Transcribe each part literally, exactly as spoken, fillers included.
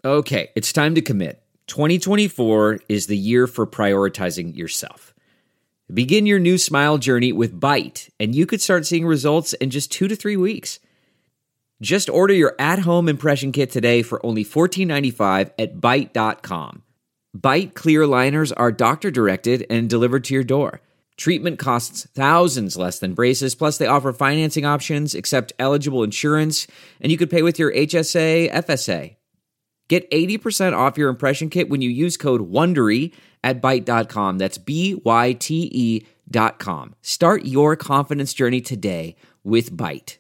Okay, it's time to commit. twenty twenty-four is the year for prioritizing yourself. Begin your new smile journey with Byte, and you could start seeing results in just two to three weeks. Just order your at-home impression kit today for only fourteen ninety-five at byte dot com. Byte clear aligners are doctor-directed and delivered to your door. Treatment costs thousands less than braces, plus they offer financing options, accept eligible insurance, and you could pay with your H S A, F S A. Get eighty percent off your impression kit when you use code WONDERY at byte dot com. That's B Y T E dot com. Start your confidence journey today with Byte.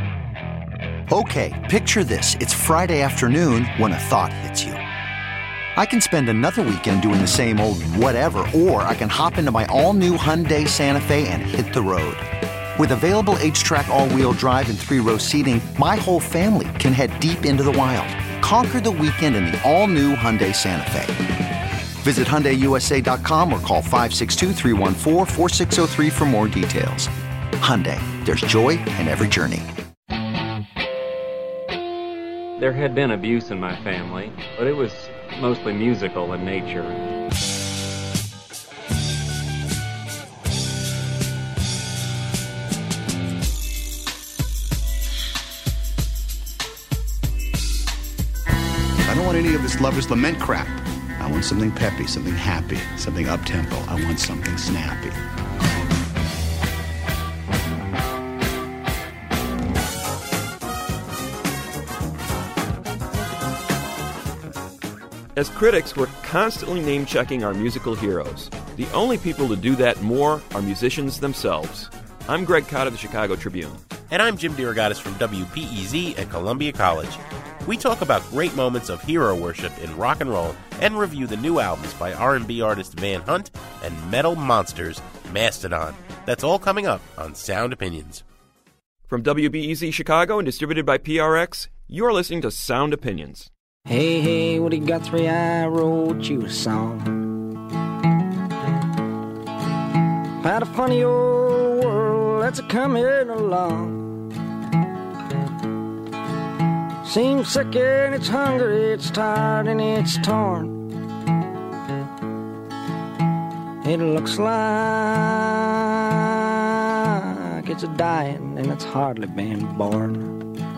Okay, picture this. It's Friday afternoon when a thought hits you. I can spend another weekend doing the same old whatever, or I can hop into my all-new Hyundai Santa Fe and hit the road. With available H-Track all-wheel drive and three-row seating, my whole family can head deep into the wild. Conquer the weekend in the all-new Hyundai Santa Fe. Visit Hyundai U S A dot com or call five six two, three one four, four six zero three for more details. Hyundai, there's joy in every journey. There had been abuse in my family, but it was mostly musical in nature. I don't want any of this lover's lament crap. I want something peppy, something happy, something up-tempo. I want something snappy. As critics, we're constantly name-checking our musical heroes. The only people to do that more are musicians themselves. I'm Greg Cott of the Chicago Tribune. And I'm Jim DeRogatis from W P E Z at Columbia College. We talk about great moments of hero worship in rock and roll and review the new albums by R and B artist Van Hunt and metal monsters Mastodon. That's all coming up on Sound Opinions. From W B E Z Chicago and distributed by P R X, you're listening to Sound Opinions. Hey, hey, what do you got, three? I wrote you a song about a funny old world that's a-coming along. Seems sick and it's hungry, it's tired and it's torn. It looks like it's a dying and it's hardly been born.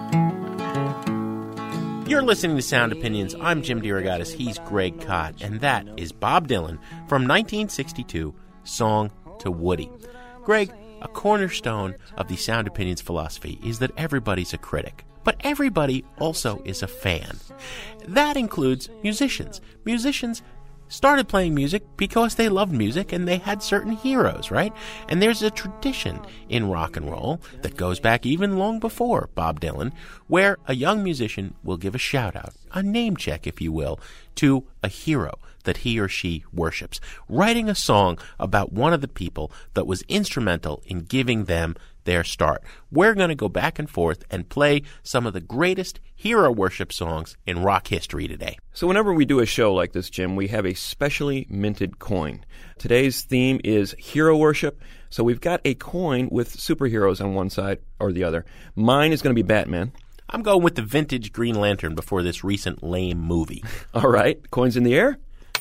You're listening to Sound Opinions. I'm Jim DeRogatis. He's Greg Cott. And that is Bob Dylan from nineteen sixty-two, Song to Woody. Greg, a cornerstone of the Sound Opinions philosophy is that everybody's a critic. But everybody also is a fan. That includes musicians. Musicians started playing music because they loved music and they had certain heroes, right? And there's a tradition in rock and roll that goes back even long before Bob Dylan, where a young musician will give a shout out, a name check, if you will, to a hero that he or she worships, writing a song about one of the people that was instrumental in giving them their start. We're going to go back and forth and play some of the greatest hero worship songs in rock history today. So whenever we do a show like this, Jim, we have a specially minted coin. Today's theme is hero worship, so we've got a coin with superheroes on one side or the other. Mine is going to be Batman. I'm going with the vintage Green Lantern before this recent lame movie. All right, coins in the air.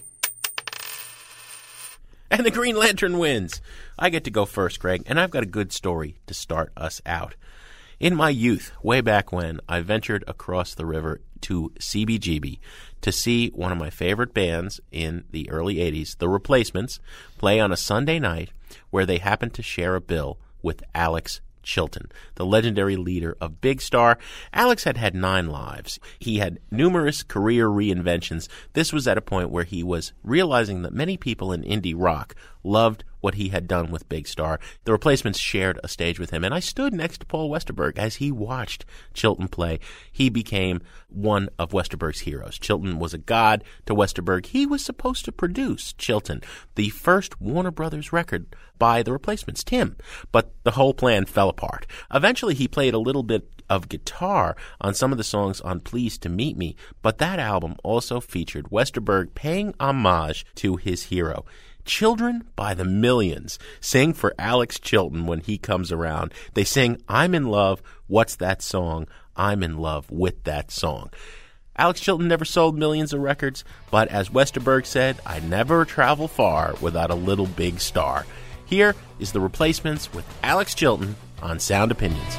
And the Green Lantern wins. I get to go first, Greg, and I've got a good story to start us out. In my youth, way back when, I ventured across the river to C B G B to see one of my favorite bands in the early eighties, The Replacements, play on a Sunday night where they happened to share a bill with Alex Chilton, the legendary leader of Big Star. Alex had had nine lives. He had numerous career reinventions. This was at a point where he was realizing that many people in indie rock loved what he had done with Big Star. The Replacements shared a stage with him, and I stood next to Paul Westerberg as he watched Chilton play. He became one of Westerberg's heroes. Chilton was a god to Westerberg. He was supposed to produce Chilton, the first Warner Brothers record by The Replacements, Tim, but the whole plan fell apart. Eventually, he played a little bit of guitar on some of the songs on Pleased to Meet Me, but that album also featured Westerberg paying homage to his hero. Children by the millions sing for Alex Chilton when he comes around. They sing, I'm in love, what's that song? I'm in love with that song. Alex Chilton never sold millions of records, but as Westerberg said, I never travel far without a little big star. Here is The Replacements with Alex Chilton on Sound Opinions.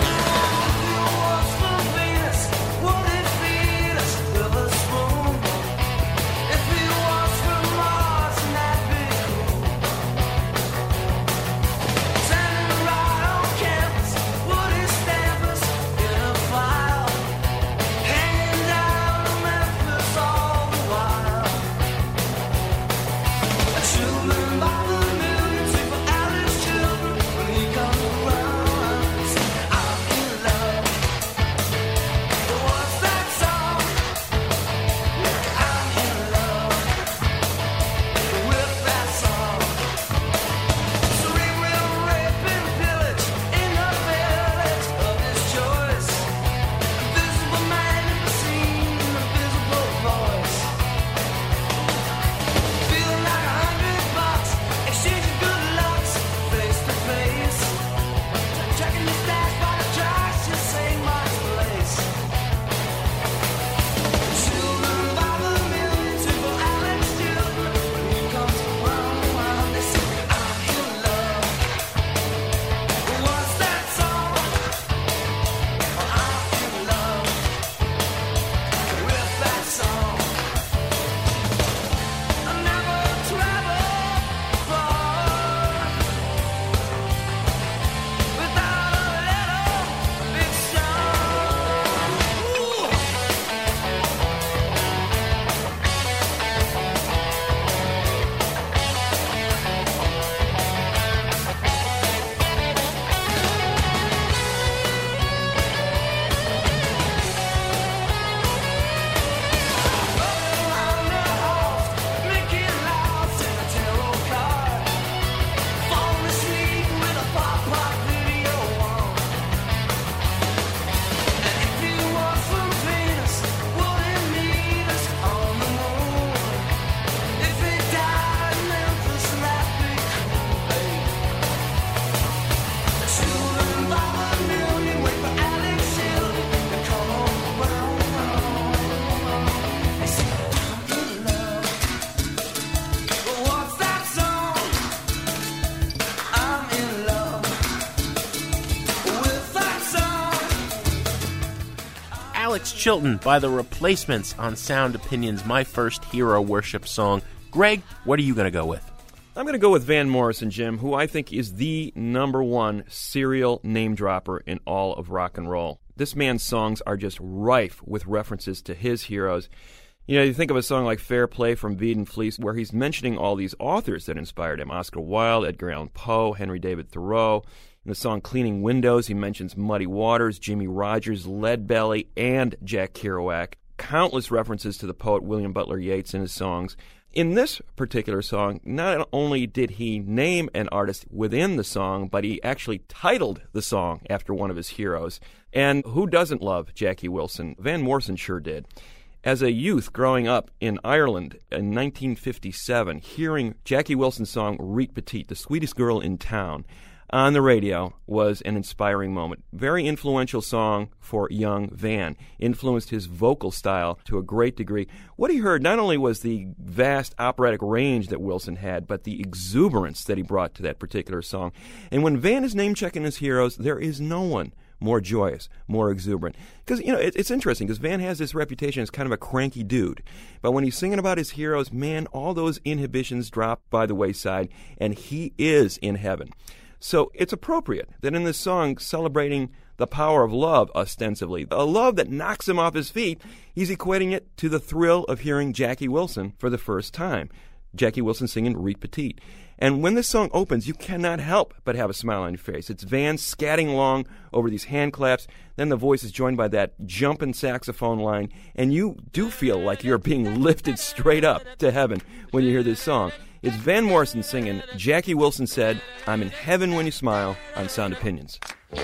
Alex Chilton by The Replacements on Sound Opinions, my first hero worship song. Greg, what are you going to go with? I'm going to go with Van Morrison, Jim, who I think is the number one serial name dropper in all of rock and roll. This man's songs are just rife with references to his heroes. You know, you think of a song like Fair Play from Veed and Fleece, where he's mentioning all these authors that inspired him: Oscar Wilde, Edgar Allan Poe, Henry David Thoreau. In the song Cleaning Windows, he mentions Muddy Waters, Jimmie Rodgers, Leadbelly, and Jack Kerouac. Countless references to the poet William Butler Yeats in his songs. In this particular song, not only did he name an artist within the song, but he actually titled the song after one of his heroes. And who doesn't love Jackie Wilson? Van Morrison sure did. As a youth growing up in Ireland in nineteen fifty-seven, hearing Jackie Wilson's song Reet Petite, the sweetest girl in town, on the radio was an inspiring moment. Very influential song for young Van. Influenced his vocal style to a great degree. What he heard not only was the vast operatic range that Wilson had, but the exuberance that he brought to that particular song. And when Van is name-checking his heroes, there is no one more joyous, more exuberant. Because, you know, it, it's interesting, because Van has this reputation as kind of a cranky dude. But when he's singing about his heroes, man, all those inhibitions drop by the wayside, and he is in heaven. So it's appropriate that in this song, celebrating the power of love, ostensibly, a love that knocks him off his feet, he's equating it to the thrill of hearing Jackie Wilson for the first time. Jackie Wilson singing Reet Petite. And when this song opens, you cannot help but have a smile on your face. It's Van scatting along over these hand claps, then the voice is joined by that jumping saxophone line, and you do feel like you're being lifted straight up to heaven when you hear this song. It's Van Morrison singing Jackie Wilson Said, I'm in Heaven When You Smile on Sound Opinions.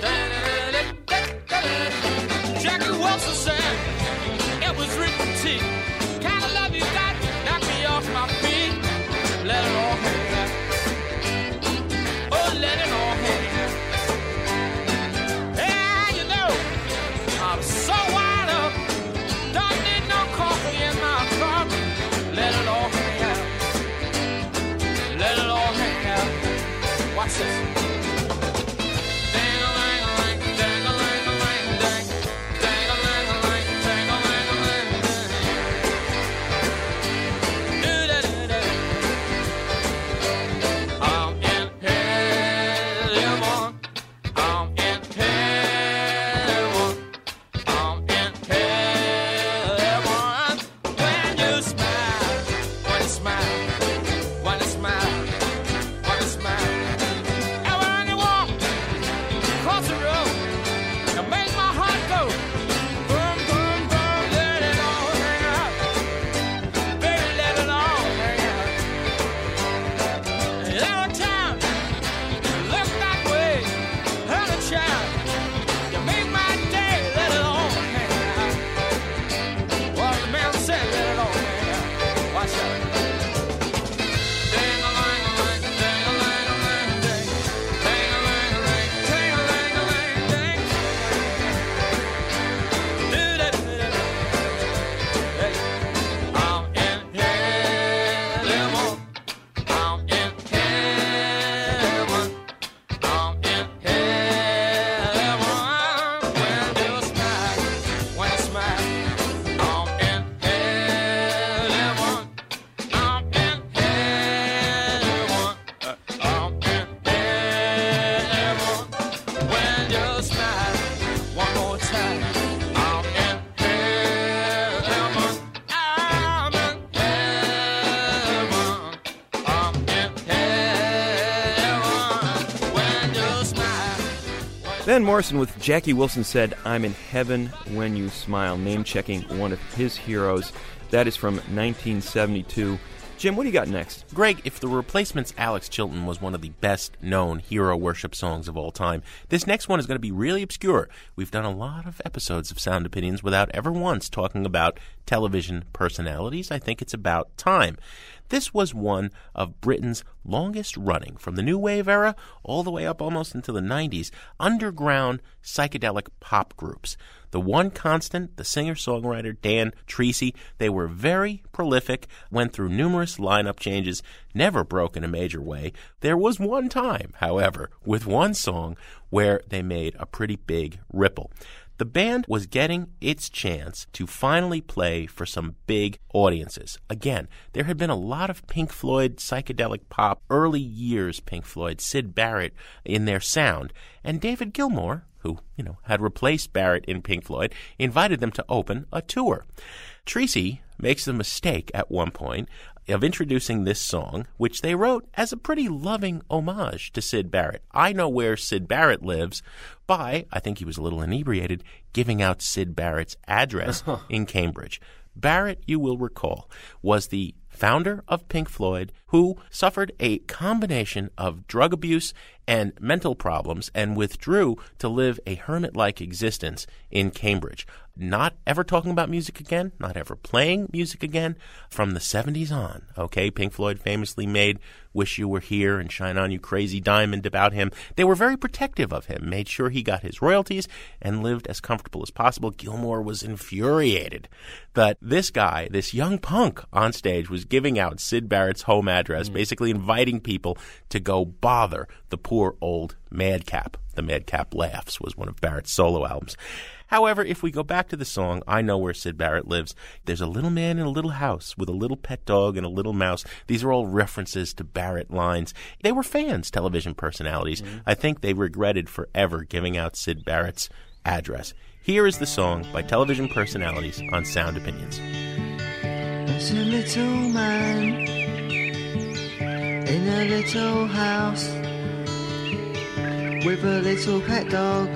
Jackie Wilson said, it was Reet Petite. Kind of love you got, knock me off my feet. Let it all hang. Oh, let it all hang. Yeah, you know, I'm so wired up, don't need Watch this. Ding-a-ling-a-ling, ding-a-ling-a-ling, ding. Ding-a-ling-a-ling, ding-a-ling-a-ling, ding. Do-da-do-da. I'm in heaven. I'm in heaven. I'm in heaven. When you smile, when you smile, when you smile, when you smile. And when you walk across the road, you make my heart go boom, boom, boom. Let it all hang out, baby, let it all hang out. And every time you look that way, honey child, you make my day. Let it all hang out. What the man said, let it all hang out. Watch out. Ding-a-ling-a-ling, ding-a-ling-a-ling, ding. Ding-a-ling-a-ling, ding-a-ling-a-ling, ding. Do-da-do-da-da. Hey. I'm in heaven. I'm in heaven. I'm in heaven. When you smile, when you smile. I'm in heaven. I'm in heaven. I'm in heaven. When you smile, one more time. I'm in heaven. I'm in heaven. I'm in heaven. When you smile. Van Morrison with Jackie Wilson said, I'm in heaven when you smile, name-checking one of his heroes. That is from nineteen seventy-two. Jim, what do you got next? Greg, if the Replacement's Alex Chilton was one of the best-known hero worship songs of all time, this next one is going to be really obscure. We've done a lot of episodes of Sound Opinions without ever once talking about television personalities. I think it's about time. This was one of Britain's longest running, from the New Wave era all the way up almost into the nineties, underground psychedelic pop groups. The one constant, the singer-songwriter Dan Treacy, they were very prolific, went through numerous lineup changes, never broke in a major way. There was one time, however, with one song where they made a pretty big ripple. The band was getting its chance to finally play for some big audiences. Again, there had been a lot of Pink Floyd psychedelic pop, early years Pink Floyd, Syd Barrett in their sound, and David Gilmour, who, you know, had replaced Barrett in Pink Floyd, invited them to open a tour. Treacy makes the mistake at one point of introducing this song, which they wrote as a pretty loving homage to Syd Barrett. I Know Where Syd Barrett Lives, by, I think he was a little inebriated, giving out Syd Barrett's address in Cambridge. Barrett, you will recall, was the founder of Pink Floyd, who suffered a combination of drug abuse and mental problems and withdrew to live a hermit-like existence in Cambridge. Not ever talking about music again, not ever playing music again from the seventies on. Okay, Pink Floyd famously made Wish You Were Here and Shine On You Crazy Diamond about him. They were very protective of him, made sure he got his royalties and lived as comfortable as possible. Gilmour was infuriated that this guy, this young punk on stage, was giving out Syd Barrett's home address, mm. basically inviting people to go bother the poor old Madcap. The Madcap Laughs was one of Barrett's solo albums. However, if we go back to the song, I Know Where Syd Barrett Lives, there's a little man in a little house with a little pet dog and a little mouse. These are all references to Barrett lines. They were fans, television personalities. Mm-hmm. I think they regretted forever giving out Syd Barrett's address. Here is the song by television personalities on Sound Opinions. There's a little man in a little house with a little pet dog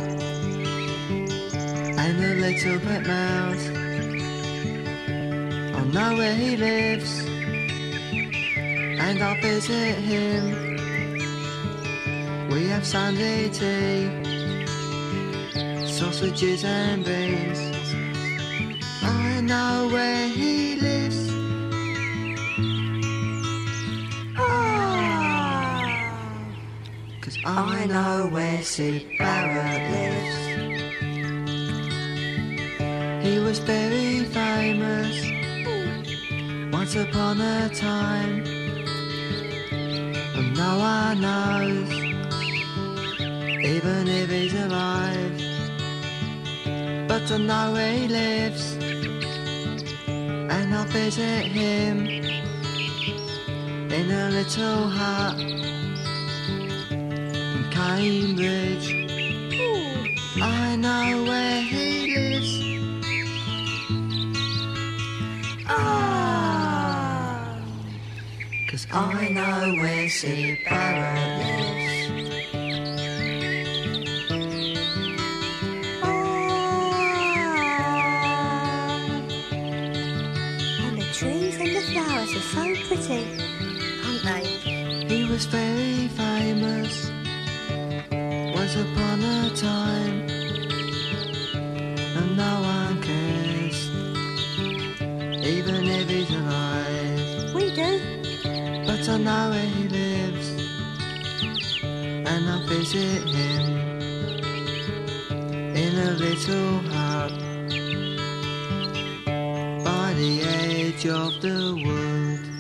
and a little pet mouse. I know where he lives and I'll visit him. We have Sunday tea, sausages and beans. I know where he lives. Oh, 'cause I know where Syd Barrett lives. He was very famous once upon a time, and no one knows even if he's alive. But I know where he lives, and I'll visit him in a little hut in Cambridge. Ooh. I know where he lives. Ah, 'cause I know where Syd Barrett lives. Flowers are so pretty, aren't they? He was very famous once upon a time, and no one cares, even if he's alive. We do. But I know where he lives, and I'll visit him in a little hut by the edge of the world.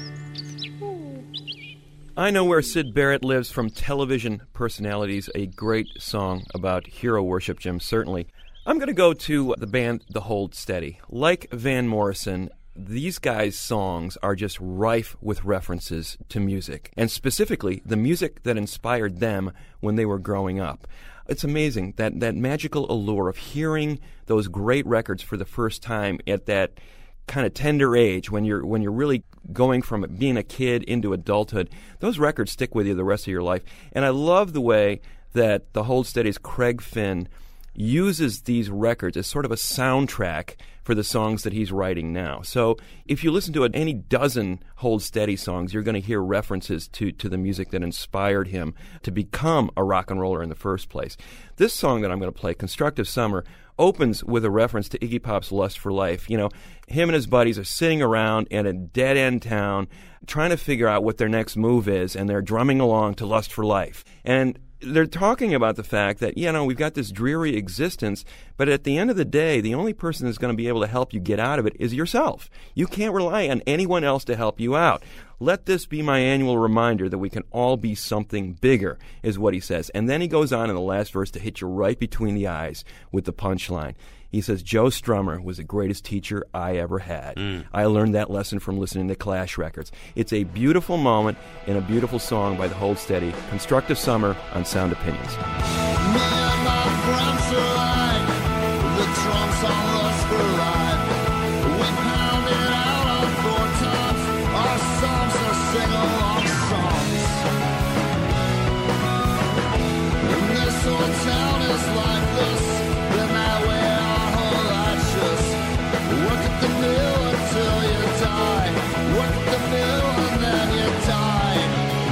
I Know Where Syd Barrett Lives from Television Personalities, a great song about hero worship, Jim, certainly. I'm going to go to the band The Hold Steady. Like Van Morrison, these guys' songs are just rife with references to music, and specifically the music that inspired them when they were growing up. It's amazing, that, that magical allure of hearing those great records for the first time at that kind of tender age, when you're when you're really going from being a kid into adulthood. Those records stick with you the rest of your life. And I love the way that the Hold Steady's Craig Finn uses these records as sort of a soundtrack for the songs that he's writing now. So if you listen to any dozen Hold Steady songs, you're going to hear references to, to the music that inspired him to become a rock and roller in the first place. This song that I'm going to play, Constructive Summer, opens with a reference to Iggy Pop's Lust for Life. You know, him and his buddies are sitting around in a dead-end town trying to figure out what their next move is, and they're drumming along to Lust for Life. And they're talking about the fact that, you know, we've got this dreary existence, but at the end of the day, the only person that's going to be able to help you get out of it is yourself. You can't rely on anyone else to help you out. Let this be my annual reminder that we can all be something bigger, is what he says. And then he goes on in the last verse to hit you right between the eyes with the punchline. He says, Joe Strummer was the greatest teacher I ever had. Mm. I learned that lesson from listening to Clash records. It's a beautiful moment and a beautiful song by the Hold Steady, Constructive Summer on Sound Opinions. Me and my friends are like the drums on Lust for Life. We pound it out on four times. Our songs are sing-along songs. And this whole town is like this. Then that way our whole life just work at the mill until you die. Work at the mill and then you die.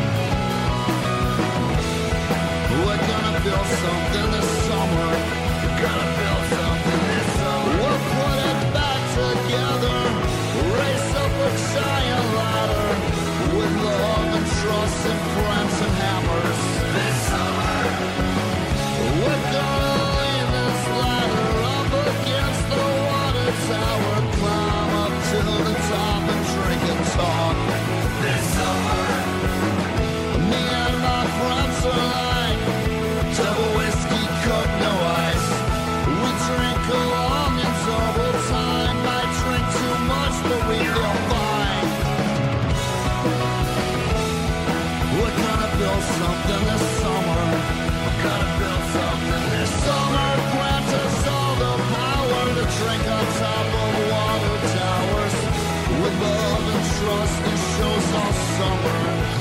We're gonna build something this summer. We're gonna build something this summer. We'll put it back together. Race up a giant ladder with love and trust and friends and hammers. This summer, we're gonna lean this ladder up against the water tower. Climb up to the top and drink and talk. This summer, me and my friends are like double whiskey, coke, no ice. We drink along in double time. Might drink too much, but we feel fine. We're gonna build something this summer. We're gonna build something this summer. Grant us all the power to drink on top of water towers with love and trust and shows all summer.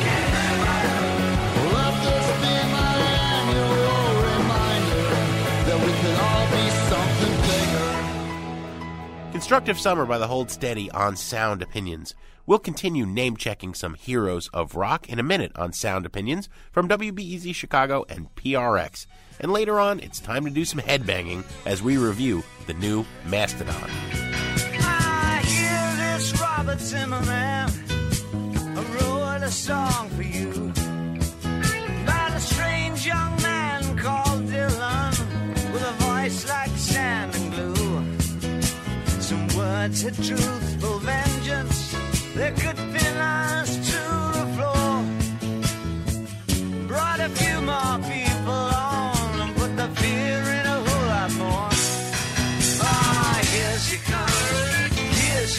Let this be my annual reminder that we could all be something bigger. Constructive Summer by the Hold Steady on Sound Opinions. We'll continue name-checking some heroes of rock in a minute on Sound Opinions from W B E Z Chicago and P R X. And later on, it's time to do some headbanging as we review the new Mastodon. I hear this Robert Zimmerman, I wrote a song for you about a strange young man called Dylan with a voice like sand and glue. Some words had truthful vengeance that could pin us to the floor. Brought a few more people on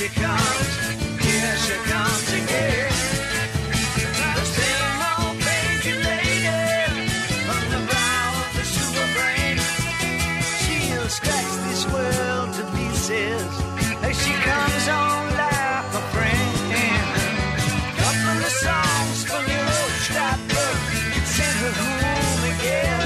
comes, here she comes again. The same old baby lady from the brow of the super brain. She'll scratch this world to pieces as she comes on like a friend. Couple of songs for your old stopper, send her home again.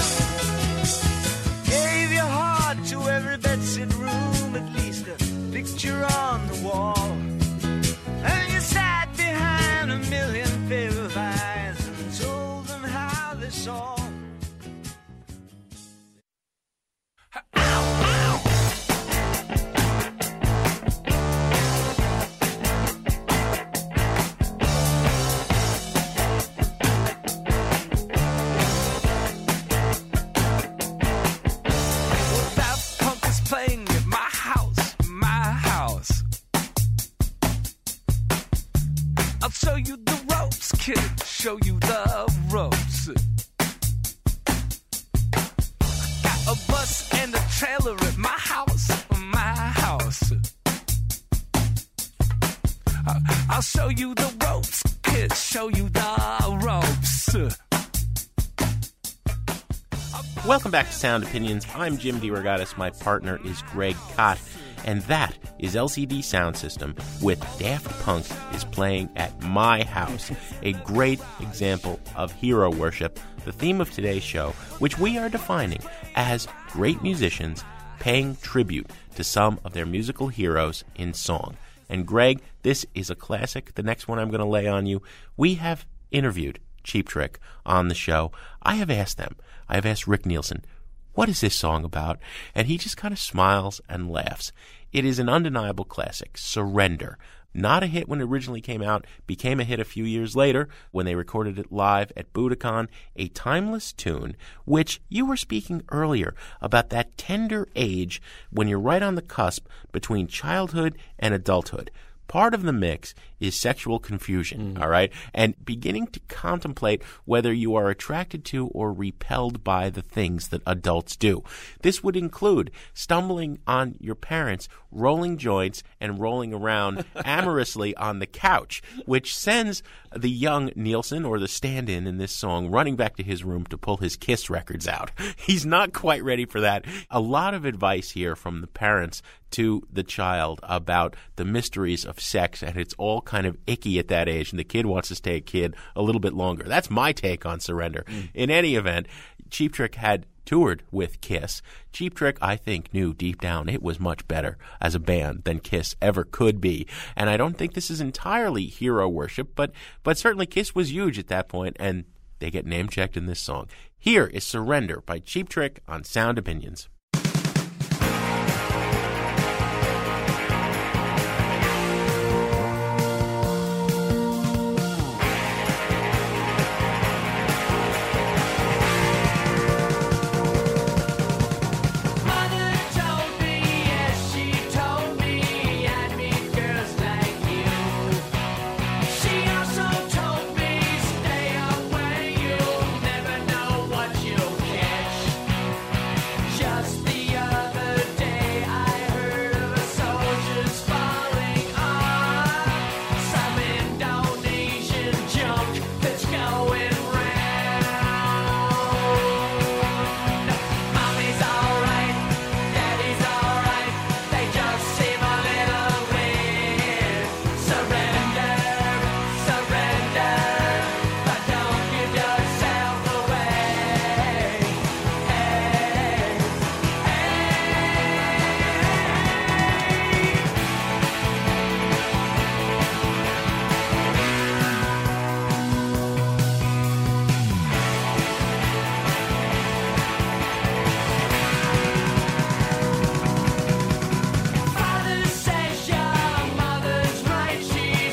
Gave your heart to every bedsit room, at least a picture on the wall. And you sat behind a million pair of eyes and told them how they saw. Show you the ropes, kid. Show you the ropes. Got a bus and a trailer at my house, my house. I'll show you the ropes, kid. Show you the ropes. Welcome back to Sound Opinions. I'm Jim DeRogatis. My partner is Greg Kot. And that is L C D Sound System with Daft Punk is playing at my house. A great example of hero worship, the theme of today's show, which we are defining as great musicians paying tribute to some of their musical heroes in song. And Greg, this is a classic. The next one I'm going to lay on you. We have interviewed Cheap Trick on the show. I have asked them, I have asked Rick Nielsen, what is this song about? And he just kind of smiles and laughs. It is an undeniable classic, Surrender. Not a hit when it originally came out, became a hit a few years later when they recorded it live at Budokan, a timeless tune, which you were speaking earlier about that tender age when you're right on the cusp between childhood and adulthood. Part of the mix is sexual confusion, mm. all right? And beginning to contemplate whether you are attracted to or repelled by the things that adults do. This would include stumbling on your parents, rolling joints, and rolling around amorously on the couch, which sends the young Nielsen, or the stand-in in this song, running back to his room to pull his Kiss records out. He's not quite ready for that. A lot of advice here from the parents to the child about the mysteries of sex, and it's all kind of icky at that age, and the kid wants to stay a kid a little bit longer. That's my take on Surrender. Mm. In any event, Cheap Trick had toured with Kiss. Cheap Trick, I think, knew deep down it was much better as a band than Kiss ever could be. And I don't think this is entirely hero worship, but but certainly Kiss was huge at that point, and they get name-checked in this song. Here is Surrender by Cheap Trick on Sound Opinions. Father says your mother's right, she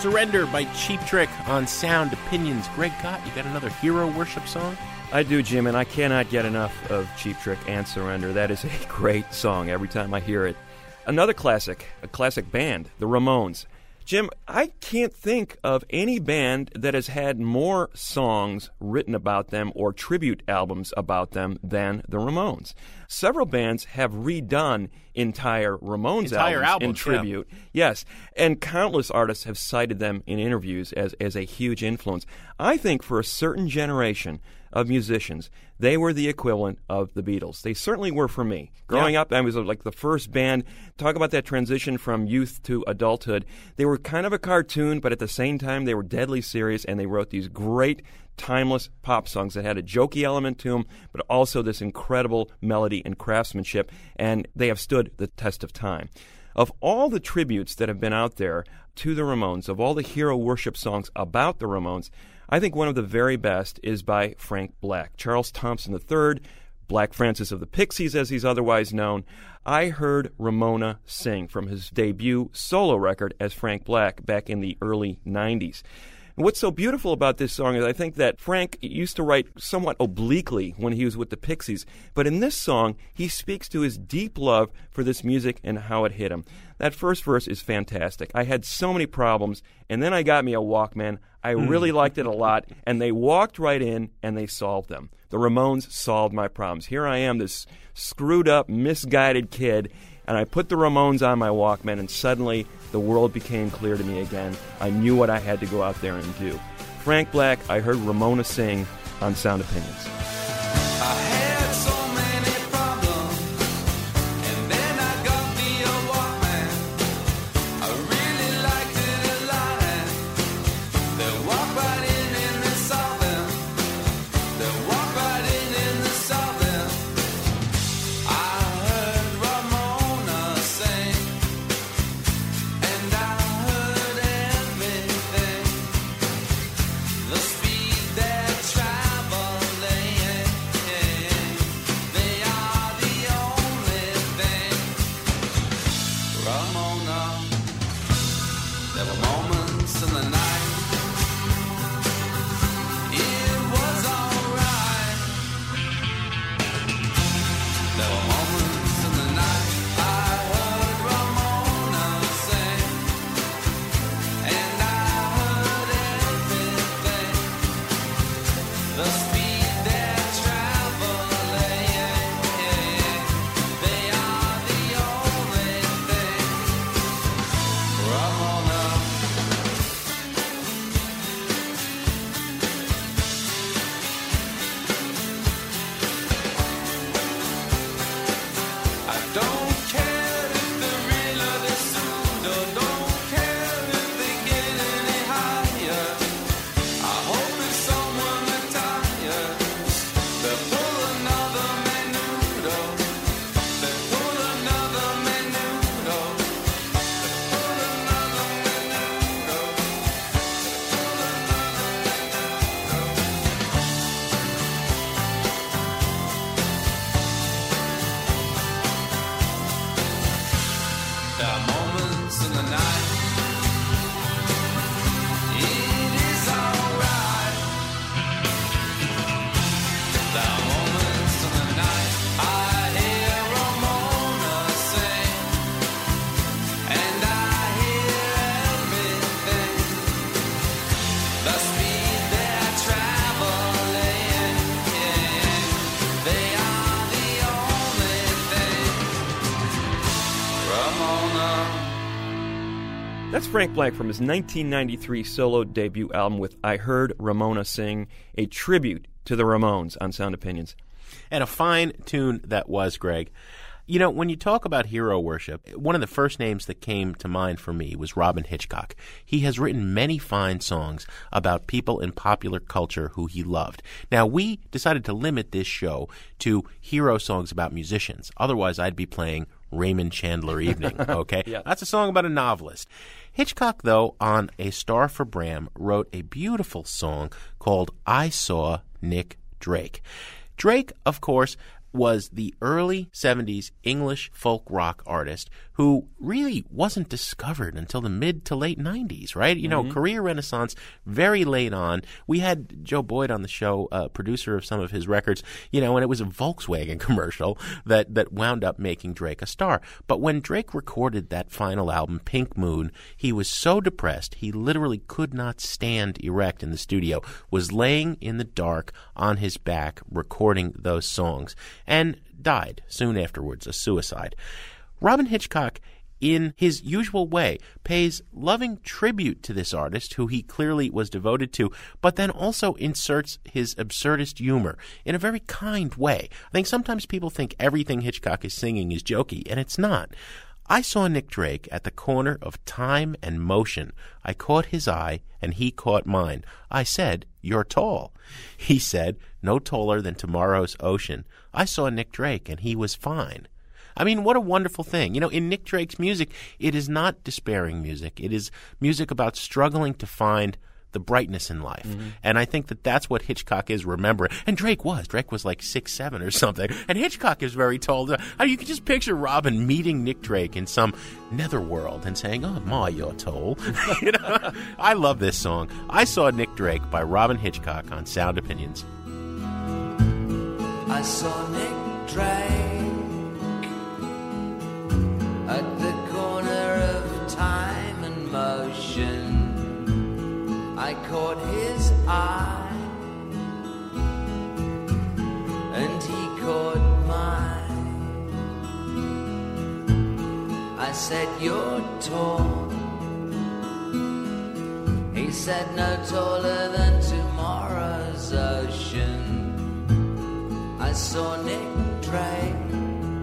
Surrender by Cheap Trick on Sound Opinions. Greg Gott, you got another hero worship song? I do, Jim, and I cannot get enough of Cheap Trick and Surrender. That is a great song every time I hear it. Another classic, a classic band, the Ramones. Jim, I can't think of any band that has had more songs written about them or tribute albums about them than the Ramones. Several bands have redone entire Ramones entire albums, albums in tribute. Yeah. Yes, and countless artists have cited them in interviews as, as a huge influence. I think for a certain generation of musicians, they were the equivalent of the Beatles. They certainly were for me. Growing yeah. up, I was like the first band. Talk about that transition from youth to adulthood. They were kind of a cartoon, but at the same time, they were deadly serious, and they wrote these great, timeless pop songs that had a jokey element to them, but also this incredible melody and craftsmanship, and they have stood the test of time. Of all the tributes that have been out there to the Ramones, of all the hero worship songs about the Ramones, I think one of the very best is by Frank Black. Charles Thompson the third, Black Francis of the Pixies as he's otherwise known. I heard Ramona sing from his debut solo record as Frank Black back in the early nineties. And what's so beautiful about this song is I think that Frank used to write somewhat obliquely when he was with the Pixies, but in this song, he speaks to his deep love for this music and how it hit him. That first verse is fantastic. I had so many problems, and then I got me a Walkman. I really liked it a lot, and they walked right in, and they solved them. The Ramones solved my problems. Here I am, this screwed up, misguided kid, and I put the Ramones on my Walkman, and suddenly the world became clear to me again. I knew what I had to go out there and do. Frank Black, I heard Ramona sing on Sound Opinions. I had so many problems, and then I got me a Walkman. I really liked it a lot, and they walked right in and they saw them. They walked right in and they saw them. I heard Ramona sing, and I heard everything. The speed they're traveling, they are the only thing. Ramona, there were moments in the night. It was alright. There were moments in the night. I heard Ramona sing, and I heard everything. The speed they're traveling, they are the only thing. Ramona. I don't care if they're real or they're pseudo. Don't care if they get any higher. I hope it's someone retires. They pull another menudo. They pull another menudo. They pull another menudo. There are moments in the night. It is alright. There are moments in the night. I hear Ramona sing, and I hear everything. The speed they're traveling, they are the only thing. Ramona. That's Frank Black from his nineteen ninety-three solo debut album with I Heard Ramona Sing, a tribute to the Ramones on Sound Opinions. And a fine tune that was, Greg. You know, when you talk about hero worship, one of the first names that came to mind for me was Robyn Hitchcock. He has written many fine songs about people in popular culture who he loved. Now, we decided to limit this show to hero songs about musicians. Otherwise, I'd be playing Raymond Chandler Evening, okay? Yeah. That's a song about a novelist. Hitchcock, though, on A Star for Bram, wrote a beautiful song called I Saw Nick Drake. Drake, of course, was the early seventies English folk rock artist who really wasn't discovered until the mid to late nineties, right? You know, mm-hmm. career renaissance very late on. We had Joe Boyd on the show, uh, producer of some of his records, you know, and it was a Volkswagen commercial that, that wound up making Drake a star. But when Drake recorded that final album, Pink Moon, he was so depressed he literally could not stand erect in the studio, was laying in the dark on his back recording those songs, and died soon afterwards, a suicide. Robyn Hitchcock, in his usual way, pays loving tribute to this artist who he clearly was devoted to, but then also inserts his absurdist humor in a very kind way. I think sometimes people think everything Hitchcock is singing is jokey, and it's not. I saw Nick Drake at the corner of time and motion. I caught his eye, and he caught mine. I said, "You're tall." He said, "No taller than tomorrow's ocean." I saw Nick Drake, and he was fine. I mean, what a wonderful thing. You know, in Nick Drake's music, it is not despairing music. It is music about struggling to find the brightness in life. Mm-hmm. And I think that that's what Hitchcock is remembering. And Drake was. Drake was like six seven or something. And Hitchcock is very tall. I mean, you can just picture Robyn meeting Nick Drake in some netherworld and saying, "Oh, Ma, you're tall." You know? I love this song. I Saw Nick Drake by Robyn Hitchcock on Sound Opinions. I saw Nick Drake at the corner of time and motion. I caught his eye, and he caught mine. I said, "You're tall." He said, "No taller than tomorrow's ocean." I saw Nick Drake,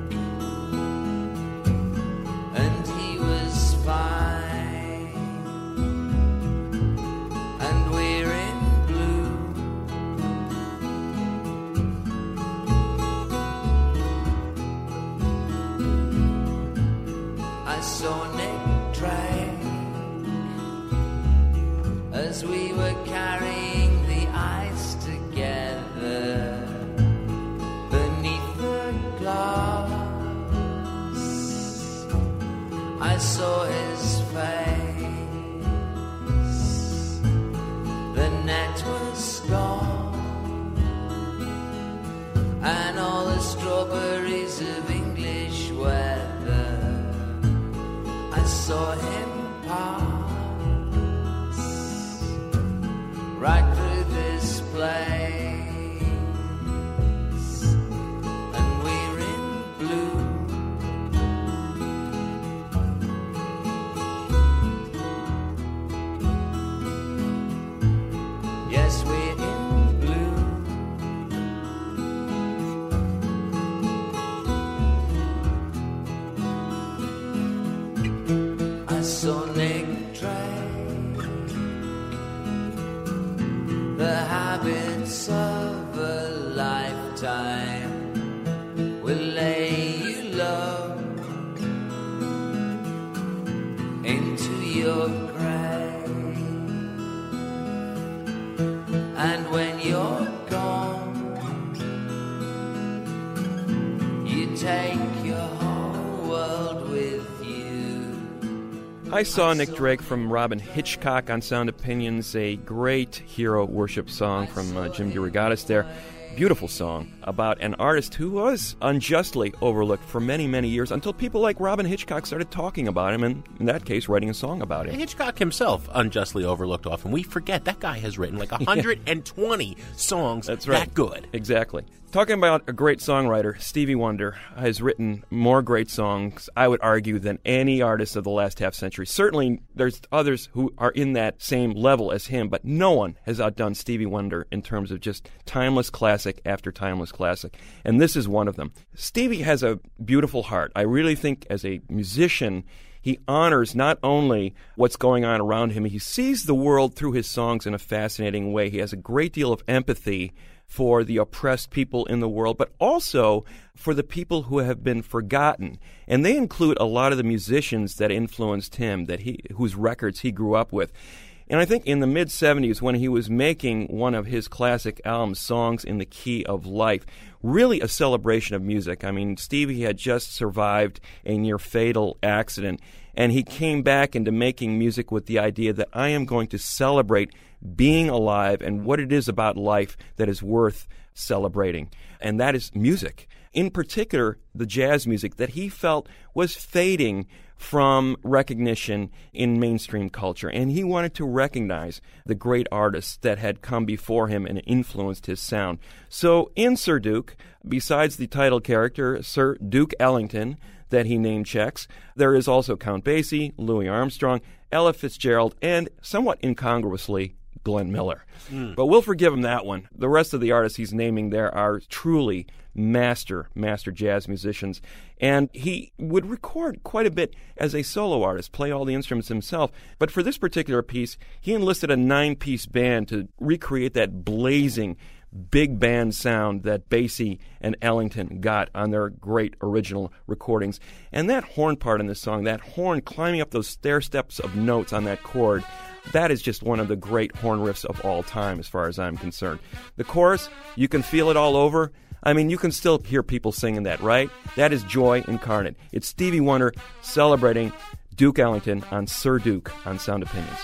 and he was fine. I saw Nick Drake as we were carrying the ice together beneath the glass. I saw his face. The net was gone, and all the strawberries of English weather. I saw him pass right through this place, and we're in blue. Yes, we're in blue. I saw Nick Drake, the habits of a lifetime will lay you low into your grave, and when you're gone, you take your whole world with you. I Saw Nick Drake from Robyn Hitchcock on Sound Opinions, a great hero worship song from uh, Jim DeRogatis there. Beautiful song about an artist who was unjustly overlooked for many, many years until people like Robyn Hitchcock started talking about him, and in that case, writing a song about it. Hitchcock himself unjustly overlooked often. We forget that guy has written like one hundred twenty yeah. songs That's right. that good. Exactly. Talking about a great songwriter, Stevie Wonder has written more great songs, I would argue, than any artist of the last half century. Certainly, there's others who are in that same level as him, but no one has outdone Stevie Wonder in terms of just timeless classic after timeless classic. And this is one of them. Stevie has a beautiful heart. I really think as a musician, he honors not only what's going on around him, he sees the world through his songs in a fascinating way. He has a great deal of empathy for the oppressed people in the world, but also for the people who have been forgotten. And they include a lot of the musicians that influenced him, that he, whose records he grew up with. And I think in the mid-seventies, when he was making one of his classic albums, Songs in the Key of Life, really a celebration of music. I mean, Stevie had just survived a near-fatal accident, and he came back into making music with the idea that I am going to celebrate being alive and what it is about life that is worth celebrating. And that is music. In particular, the jazz music that he felt was fading from recognition in mainstream culture. And he wanted to recognize the great artists that had come before him and influenced his sound. So in Sir Duke, besides the title character, Sir Duke Ellington, that he name checks, there is also Count Basie, Louis Armstrong, Ella Fitzgerald, and somewhat incongruously, Glenn Miller. Mm. But we'll forgive him that one. The rest of the artists he's naming there are truly master, master jazz musicians. And he would record quite a bit as a solo artist, play all the instruments himself. But for this particular piece, he enlisted a nine-piece band to recreate that blazing big band sound that Basie and Ellington got on their great original recordings. And that horn part in this song, that horn climbing up those stair steps of notes on that chord, that is just one of the great horn riffs of all time as far as I'm concerned. The chorus, you can feel it all over. I mean, you can still hear people singing that, right? That is joy incarnate. It's Stevie Wonder celebrating Duke Ellington on Sir Duke on Sound Opinions.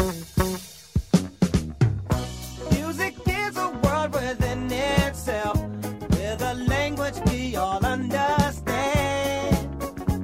Music is a world within itself, with a language we all understand,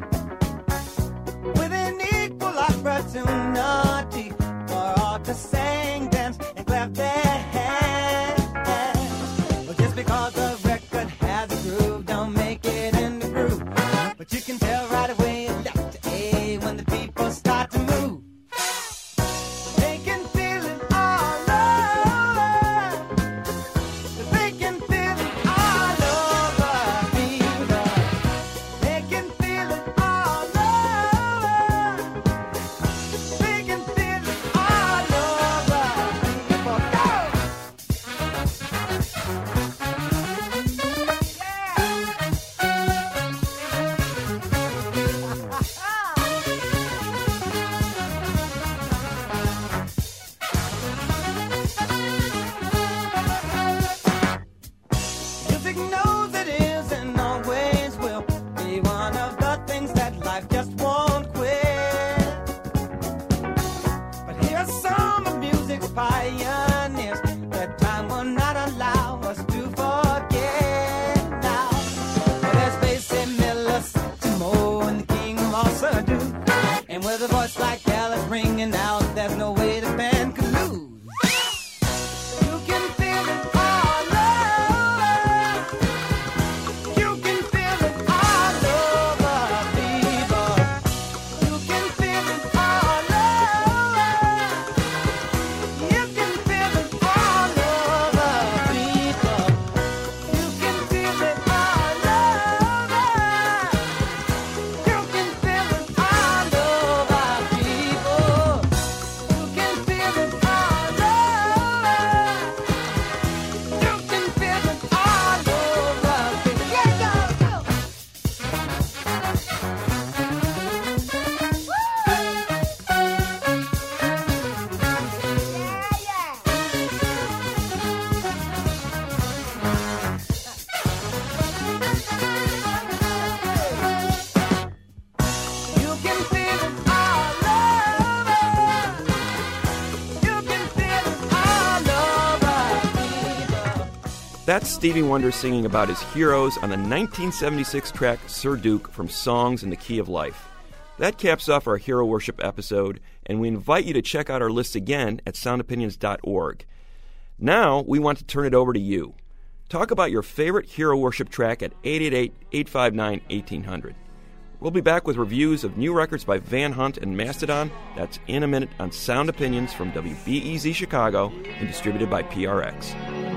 with an equal opportunity for all to sing, dance, and clap their hands. Well, just because the record has a groove, don't make it in the groove. But you can tell right away left to A when the people start to move. They can feel it all over. They can feel it all over, people. They can feel it all over. They can feel it all over, people. Go! Music knows it is and always will be one of the things that life just won't quit. But here are some of music's pioneers that time will not allow us to forget now. Well, there's Basie, Miller, Satchmo, and the king of all Sir Duke. And with a voice like Ella's ringing out, there's no way the band could lose. You can feel it all over. You can feel it all over, people. You can feel it all over. You can feel it all over, people. You can feel it all over. You can feel it all over, people. You can feel it all over. You can feel it all over, people. Yeah, go, go. You can feel it all over. You can feel it all over, people. That's Stevie Wonder singing about his heroes on the nineteen seventy-six track Sir Duke from Songs in the Key of Life. That caps off our Hero Worship episode, and we invite you to check out our list again at sound opinions dot org. Now, we want to turn it over to you. Talk about your favorite Hero Worship track at eight eight eight, eight five nine, one eight hundred. We'll be back with reviews of new records by Van Hunt and Mastodon. That's in a minute on Sound Opinions from W B E Z Chicago and distributed by P R X.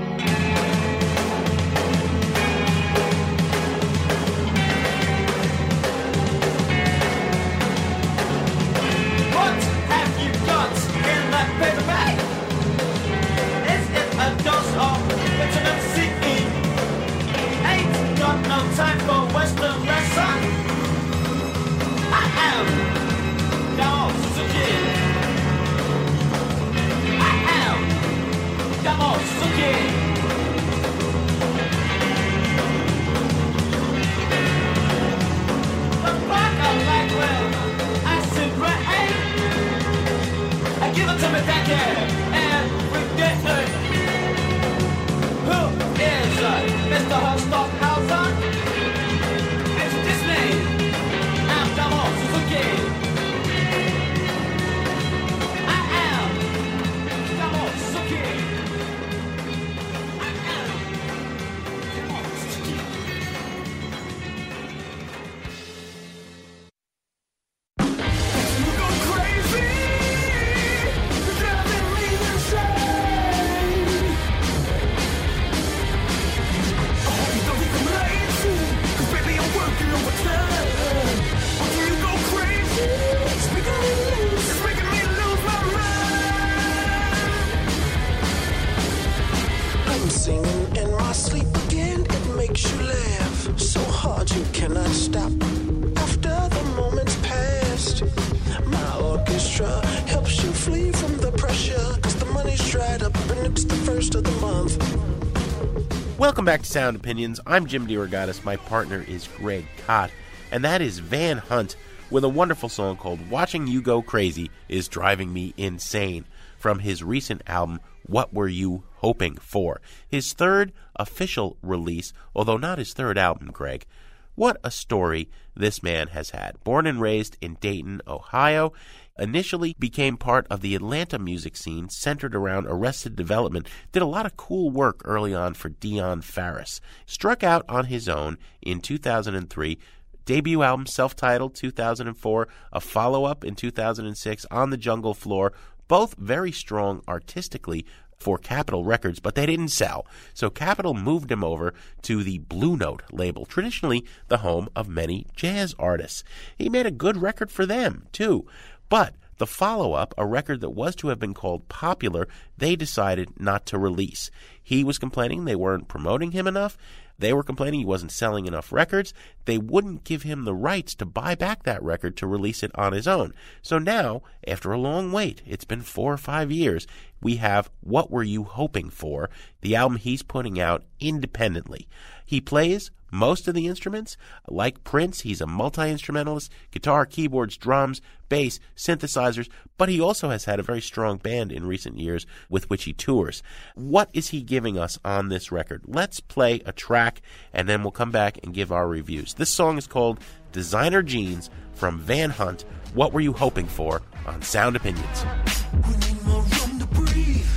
What have you got in that paper bag? Is it a dose of vitamin C? Ain't got no time for Western lesson. I am yours as a kid. extra. Helps you flee from the pressure, cause the money's dried up and it's the first of the month. Welcome back to Sound Opinions. I'm Jim DeRogatis. My partner is Greg Kot, and that is Van Hunt with a wonderful song called Watching You Go Crazy Is Driving Me Insane from his recent album, What Were You Hoping For? His third official release, although not his third album, Greg. What a story this man has had. Born and raised in Dayton, Ohio, initially became part of the Atlanta music scene centered around Arrested Development, did a lot of cool work early on for Dion Farris. Struck out on his own in two thousand three, debut album self-titled two thousand four, a follow-up in two thousand six, On the Jungle Floor, both very strong artistically for Capitol Records, but they didn't sell. So Capitol moved him over to the Blue Note label, traditionally the home of many jazz artists. He made a good record for them, too. But the follow-up, a record that was to have been called Popular, they decided not to release. He was complaining they weren't promoting him enough. They were complaining he wasn't selling enough records. They wouldn't give him the rights to buy back that record to release it on his own. So now, after a long wait, it's been four or five years, we have What Were You Hoping For, the album he's putting out independently. He plays most of the instruments. Like Prince, he's a multi-instrumentalist, guitar, keyboards, drums, bass, synthesizers, but he also has had a very strong band in recent years with which he tours. What is he giving us on this record? Let's play a track, and then we'll come back and give our reviews. This song is called Designer Jeans from Van Hunt. What Were You Hoping For on Sound Opinions? We need more room to breathe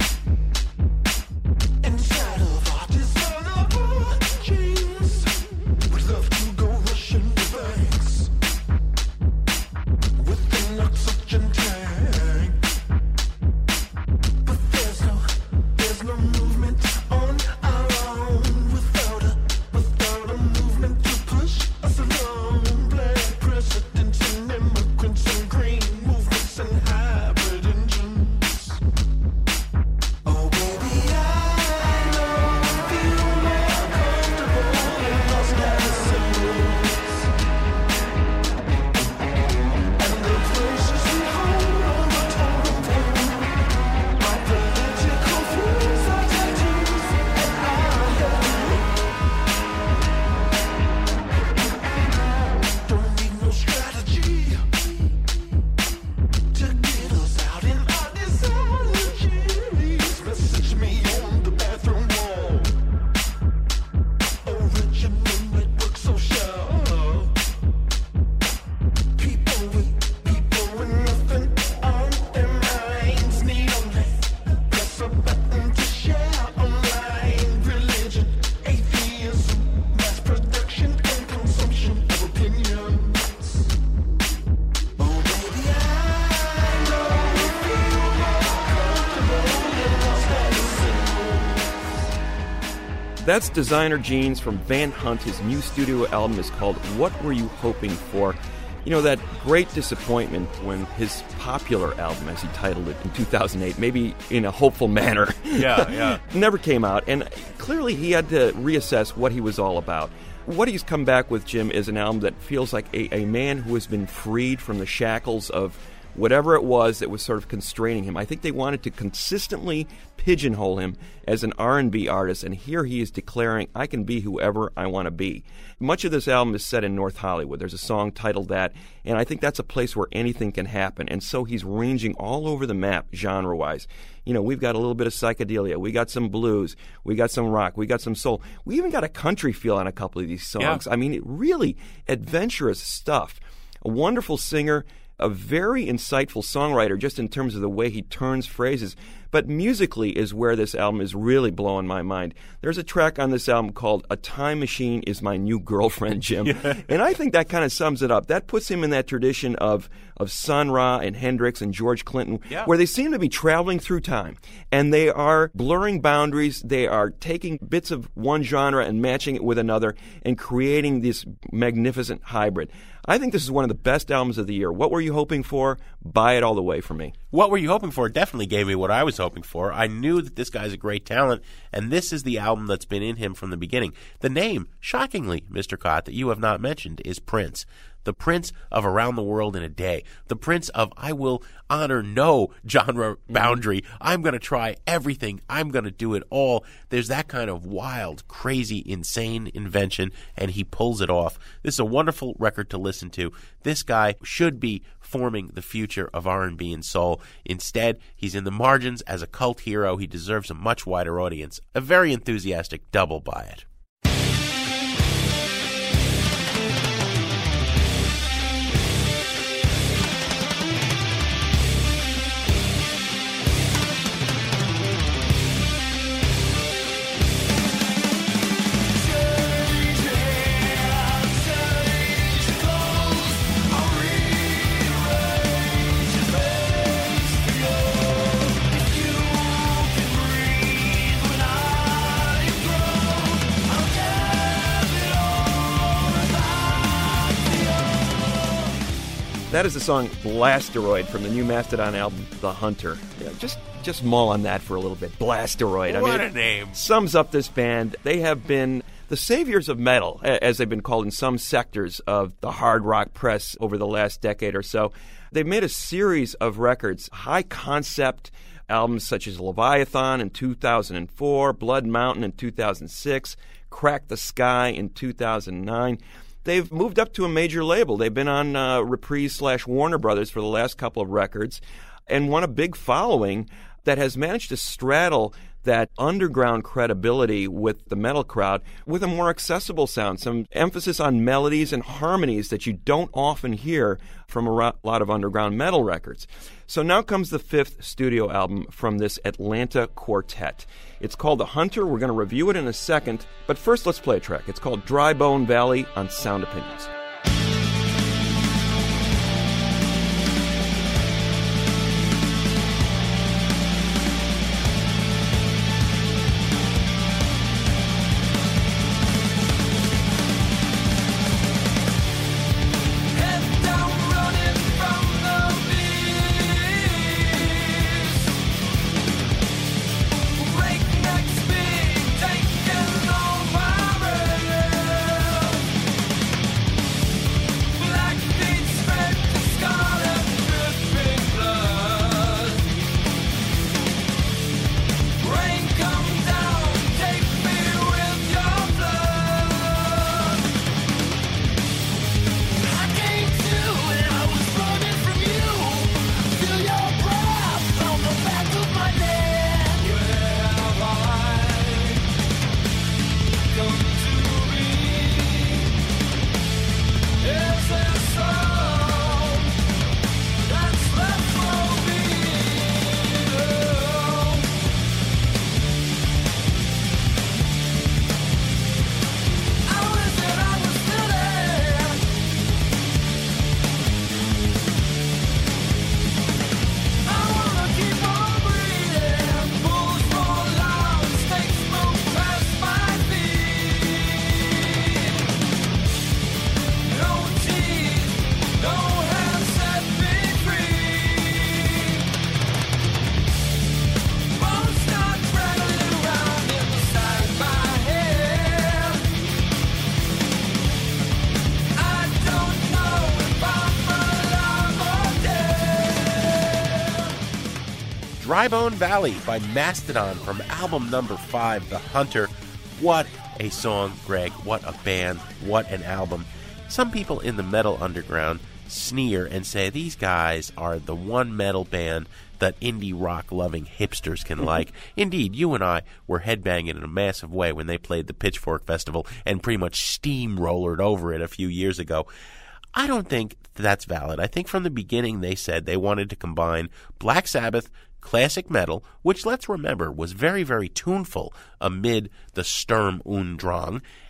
inside of our designer jeans. We'd love to go rushing to banks with an oxygen tank, but there's no, there's no movement on our own without a, without a movement to push us along. Black presidents and immigrants and green movements and hybrid engines. Oh baby, I know I feel more comfortable in those medicines and the places we hold on the telephone. Our political views, our tattoos, and our hair. Don't need no strategy to get us out in our designer jeans. Message me on the bathroom wall. Original network social. People with people with nothing on their minds need only press a button to share online. Religion, atheism, mass production and consumption of opinions. Oh baby, I know we feel more comfortable in those medicines. That's Designer Jeans from Van Hunt. His new studio album is called What Were You Hoping For? You know, that great disappointment when his Popular album, as he titled it in two thousand eight, maybe in a hopeful manner, Yeah, yeah. never came out. And clearly he had to reassess what he was all about. What he's come back with, Jim, is an album that feels like a, a man who has been freed from the shackles of whatever it was that was sort of constraining him. I think they wanted to consistently pigeonhole him as an R and B artist, and here he is declaring, I can be whoever I want to be. Much of this album is set in North Hollywood. There's a song titled that, and I think that's a place where anything can happen. And so he's ranging all over the map genre-wise. You know, we've got a little bit of psychedelia. We got some blues. We got some rock. We got some soul. We even got a country feel on a couple of these songs. Yeah. I mean, really adventurous stuff. A wonderful singer, a very insightful songwriter just in terms of the way he turns phrases. But musically is where this album is really blowing my mind. There's a track on this album called A Time Machine Is My New Girlfriend, Jim. Yeah. And I think that kind of sums it up. That puts him in that tradition of, of Sun Ra and Hendrix and George Clinton, yeah. where they seem to be traveling through time. And they are blurring boundaries. They are taking bits of one genre and matching it with another and creating this magnificent hybrid. I think this is one of the best albums of the year. What were you hoping for? Buy it all the way for me. What Were You Hoping For definitely gave me what I was hoping for. I knew that this guy's a great talent, and this is the album that's been in him from the beginning. The name, shockingly, Mister Cott, that you have not mentioned is Prince. The Prince of Around the World in a Day. The Prince of I will honor no genre boundary. I'm going to try everything. I'm going to do it all. There's that kind of wild, crazy, insane invention, and he pulls it off. This is a wonderful record to listen to. This guy should be forming the future of R and B and soul. Instead, he's in the margins as a cult hero. He deserves a much wider audience. A very enthusiastic double by it. That is the song Blasteroid from the new Mastodon album, The Hunter. Yeah, just just mull on that for a little bit. Blasteroid. I What mean, a name. Sums up this band. They have been the saviors of metal, as they've been called in some sectors of the hard rock press over the last decade or so. They've made a series of records, high-concept albums such as Leviathan in two thousand four, Blood Mountain in two thousand six, Crack the Sky in two thousand nine. They've moved up to a major label. They've been on uh, Reprise slash Warner Brothers for the last couple of records and won a big following that has managed to straddle that underground credibility with the metal crowd with a more accessible sound, some emphasis on melodies and harmonies that you don't often hear from a ro- lot of underground metal records. So now comes the fifth studio album from this Atlanta quartet. It's called The Hunter. We're going to review it in a second, but first let's play a track. It's called Dry Bone Valley on Sound Opinions. Dry Bone Valley by Mastodon from album number five, The Hunter. What a song, Greg. What a band. What an album. Some people in the metal underground sneer and say these guys are the one metal band that indie rock-loving hipsters can like. Indeed, you and I were headbanging in a massive way when they played the Pitchfork Festival and pretty much steamrollered over it a few years ago. I don't think that's valid. I think from the beginning they said they wanted to combine Black Sabbath, classic metal, which, let's remember, was very, very tuneful amid the Sturm und Drang,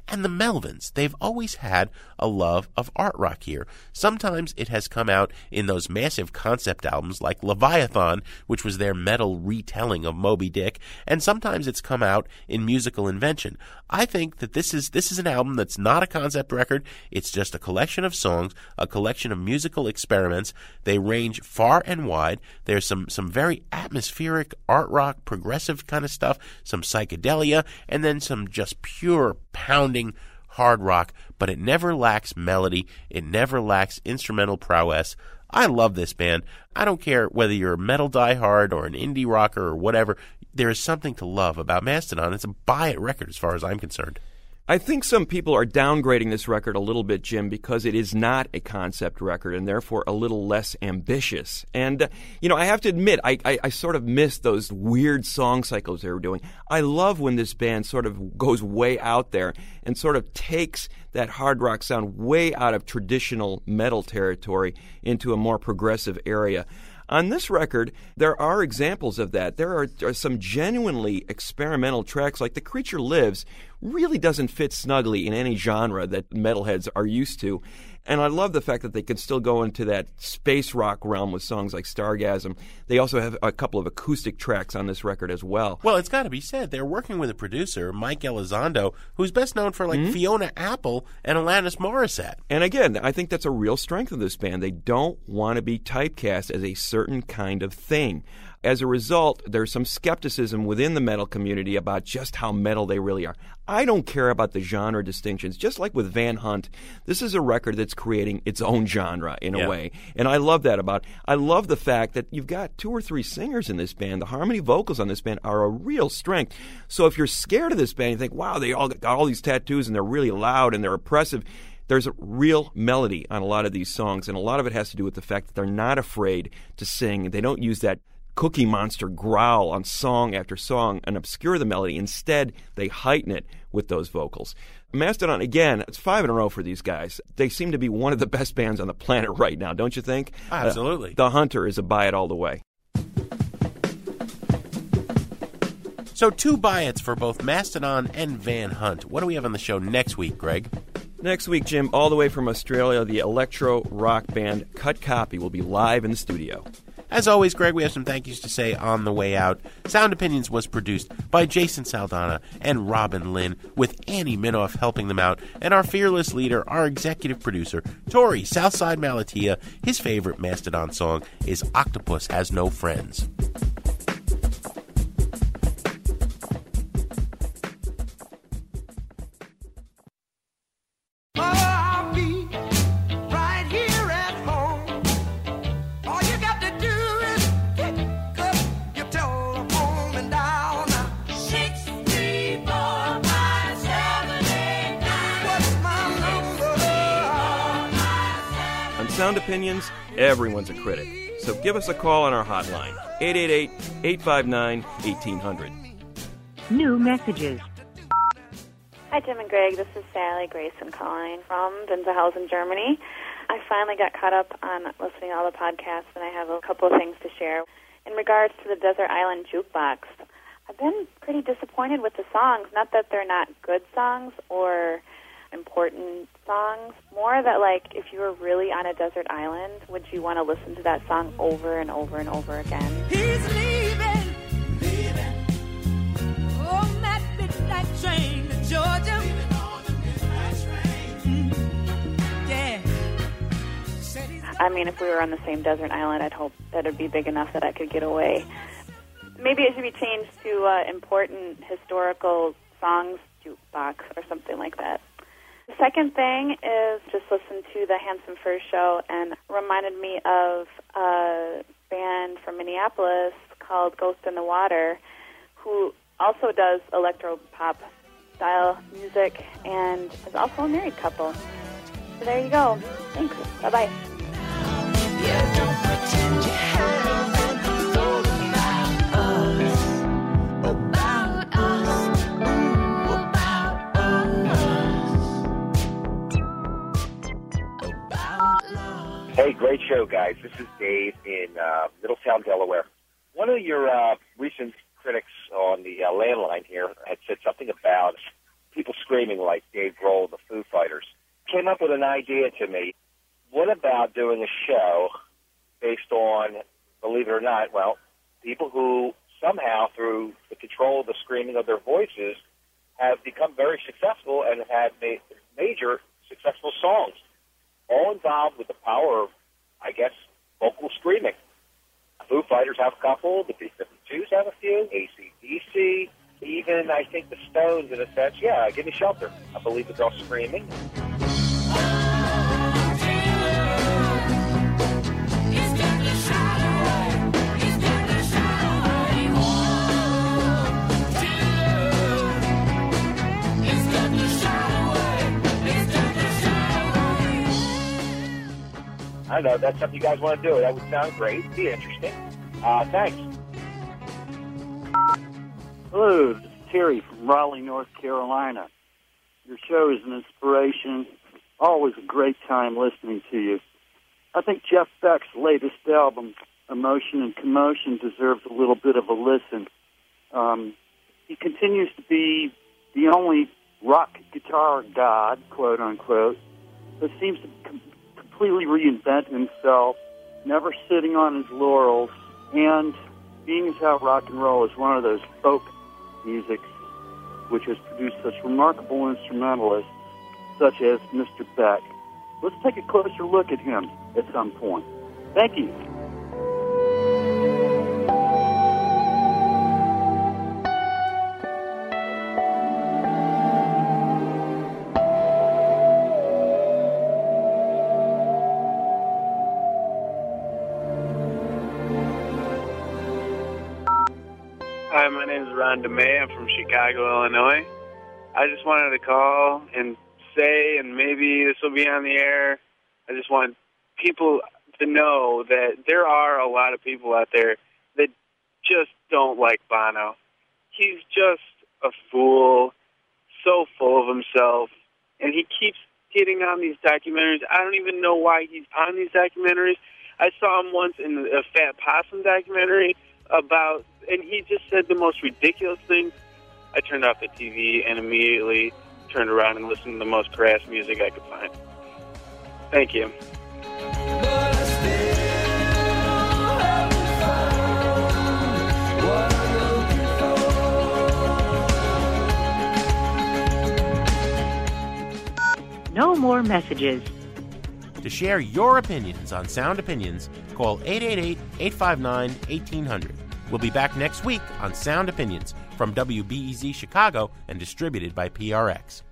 And the Melvins, they've always had a love of art rock here. Sometimes it has come out in those massive concept albums like Leviathan, which was their metal retelling of Moby Dick, and sometimes it's come out in musical invention. I think that this is this is an album that's not a concept record. It's just a collection of songs, a collection of musical experiments. They range far and wide. There's some, some very atmospheric art rock, progressive kind of stuff, some psychedelia, and then some just pure pounding hard rock, but it never lacks melody. It never lacks instrumental prowess. I love this band. I don't care whether you're a metal diehard or an indie rocker or whatever. There is something to love about Mastodon. It's a buy-it record as far as I'm concerned. I think some people are downgrading this record a little bit, Jim, because it is not a concept record and therefore a little less ambitious. And, uh, you know, I have to admit, I, I, I sort of miss those weird song cycles they were doing. I love when this band sort of goes way out there and sort of takes that hard rock sound way out of traditional metal territory into a more progressive area. On this record, there are examples of that. There are, are some genuinely experimental tracks, like The Creature Lives really doesn't fit snugly in any genre that metalheads are used to. And I love the fact that they could still go into that space rock realm with songs like Stargasm. They also have a couple of acoustic tracks on this record as well. Well, it's got to be said, they're working with a producer, Mike Elizondo, who's best known for like mm-hmm. Fiona Apple and Alanis Morissette. And again, I think that's a real strength of this band. They don't want to be typecast as a certain kind of thing. As a result, there's some skepticism within the metal community about just how metal they really are. I don't care about the genre distinctions. Just like with Van Hunt, this is a record that's creating its own genre in a yeah. way. And I love that about it. I love the fact that you've got two or three singers in this band. The harmony vocals on this band are a real strength. So if you're scared of this band, you think, wow, they all got all these tattoos and they're really loud and they're oppressive. There's a real melody on a lot of these songs, and a lot of it has to do with the fact that they're not afraid to sing. They don't use that Cookie Monster growl on song after song and obscure the melody. Instead, they heighten it with those vocals. Mastodon, again, it's five in a row for these guys. They seem to be one of the best bands on the planet right now, don't you think? Absolutely. Uh, the Hunter is a buy it all the way. So two buy-its for both Mastodon and Van Hunt. What do we have on the show next week, Greg? Next week, Jim, all the way from Australia, the electro rock band Cut Copy will be live in the studio. As always, Greg, we have some thank yous to say on the way out. Sound Opinions was produced by Jason Saldana and Robin Lynn, with Annie Minoff helping them out, and our fearless leader, our executive producer, Tori Southside Malatia. His favorite Mastodon song is Octopus Has No Friends. Sound Opinions, everyone's a critic. So give us a call on our hotline, eight eight eight, eight five nine, one eight zero zero. New messages. Hi, Jim and Greg. This is Sally Grayson calling from Winterhausen, Germany. I finally got caught up on listening to all the podcasts, and I have a couple of things to share. In regards to the Desert Island Jukebox, I've been pretty disappointed with the songs. Not that they're not good songs or important songs, more that, like, if you were really on a desert island, would you want to listen to that song over and over and over again? He's leaving, leaving on that midnight train to Georgia. Leaving on the midnight train. Mm-hmm. Yeah. I mean, if we were on the same desert island, I'd hope that it'd be big enough that I could get away. Maybe it should be changed to uh, important historical songs jukebox or something like that. The second thing is just listen to the Handsome Furs show, and reminded me of a band from Minneapolis called Ghost in the Water, who also does electro-pop style music and is also a married couple. So there you go. Thanks. Bye-bye. Yeah, don't pretend you haven't thought about us, about us, ooh, about us. Hey, great show, guys. This is Dave in uh, Middletown, Delaware. One of your uh, recent critics on the uh, landline here had said something about people screaming like Dave Grohl, the Foo Fighters. Came up with an idea to me. What about doing a show based on, believe it or not, well, people who somehow, through the control of the screaming of their voices, have become very successful and have had ma- major successful songs, all involved with the power of, I guess, vocal screaming. Foo Fighters have a couple, the B fifty-twos have a few, A C D C, even, I think, the Stones, in a sense. Yeah, Give Me Shelter. I believe that they're all screaming. I don't know. That's something you guys want to do. That would sound great. Be interesting. Uh, thanks. Hello, this is Terry from Raleigh, North Carolina. Your show is an inspiration. Always a great time listening to you. I think Jeff Beck's latest album, Emotion and Commotion, deserves a little bit of a listen. Um, he continues to be the only rock guitar god, quote unquote, that seems to com- completely reinvent himself, never sitting on his laurels, and being as how rock and roll is one of those folk musics which has produced such remarkable instrumentalists such as Mister Beck. Let's take a closer look at him at some point. Thank you. Hi, my name is Ron DeMay. I'm from Chicago, Illinois. I just wanted to call and say, and maybe this will be on the air, I just want people to know that there are a lot of people out there that just don't like Bono. He's just a fool, so full of himself, and he keeps getting on these documentaries. I don't even know why he's on these documentaries. I saw him once in a Fat Possum documentary about, and he just said the most ridiculous things. I turned off the T V and immediately turned around and listened to the most crass music I could find. Thank you. No more messages. To share your opinions on Sound Opinions, call eight eight eight, eight five nine, one eight hundred. We'll be back next week on Sound Opinions from W B E Z Chicago and distributed by P R X.